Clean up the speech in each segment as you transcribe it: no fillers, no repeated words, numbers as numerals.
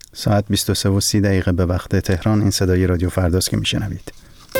ساعت 23:30 به وقت تهران. این صدای رادیو فرداست که میشنوید.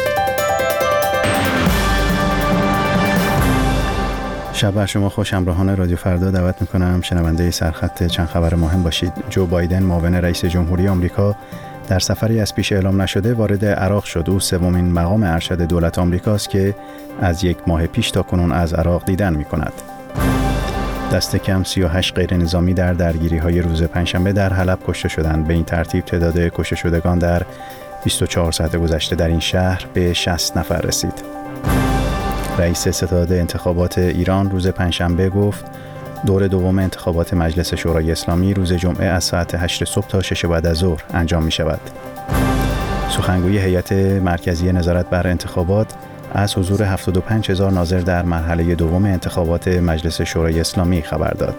شب بر شما خوش. همراهان رادیو فردا دعوت میکنم شنونده سرخط چند خبر مهم باشید. جو بایدن معاون رئیس جمهوری آمریکا در سفری از پیش اعلام نشده وارد عراق شد. او سومین مقام ارشد دولت آمریکاست که از یک ماه پیش تا کنون از عراق دیدن میکند. دست کم 38 غیر نظامی در درگیری‌های روز پنجشنبه در حلب کشته شدند. به این ترتیب تعداد کشته شدگان در 24 ساعت گذشته در این شهر به 60 نفر رسید. رئیس ستاد انتخابات ایران روز پنجشنبه گفت دور دوم انتخابات مجلس شورای اسلامی روز جمعه از ساعت 8 صبح تا 6 بعد از ظهر انجام می شود. سخنگوی هیئت مرکزی نظارت بر انتخابات از حضور 75,000 ناظر در مرحله دوم انتخابات مجلس شورای اسلامی خبر داد.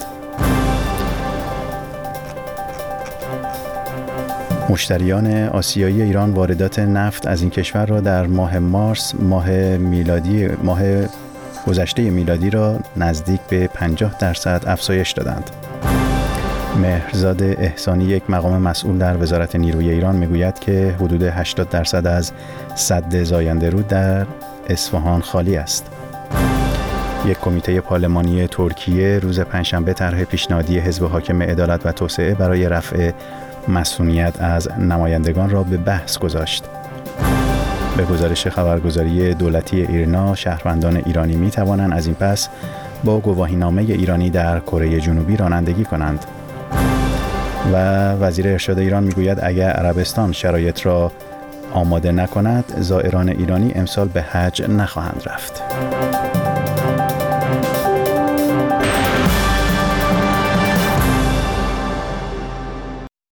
مشتریان آسیایی ایران واردات نفت از این کشور را در ماه مارس ماه گذشته میلادی را نزدیک به 50% افزایش دادند. مهرزاد احسانی، یک مقام مسئول در وزارت نیروی ایران، میگوید که حدود 80% از سد زاینده رود در اصفهان خالی است. یک کمیته پارلمانی ترکیه روز پنجشنبه طرح پیشنهادی حزب حاکم عدالت و توسعه برای رفع مسئولیت از نمایندگان را به بحث گذاشت. به گزارش خبرگزاری دولتی ایرنا، شهروندان ایرانی می توانند از این پس با گواهینامه ایرانی در کره جنوبی رانندگی کنند. و وزیر ارشاد ایران میگوید اگر عربستان شرایط را آماده نکند، زائران ایرانی امسال به حج نخواهند رفت.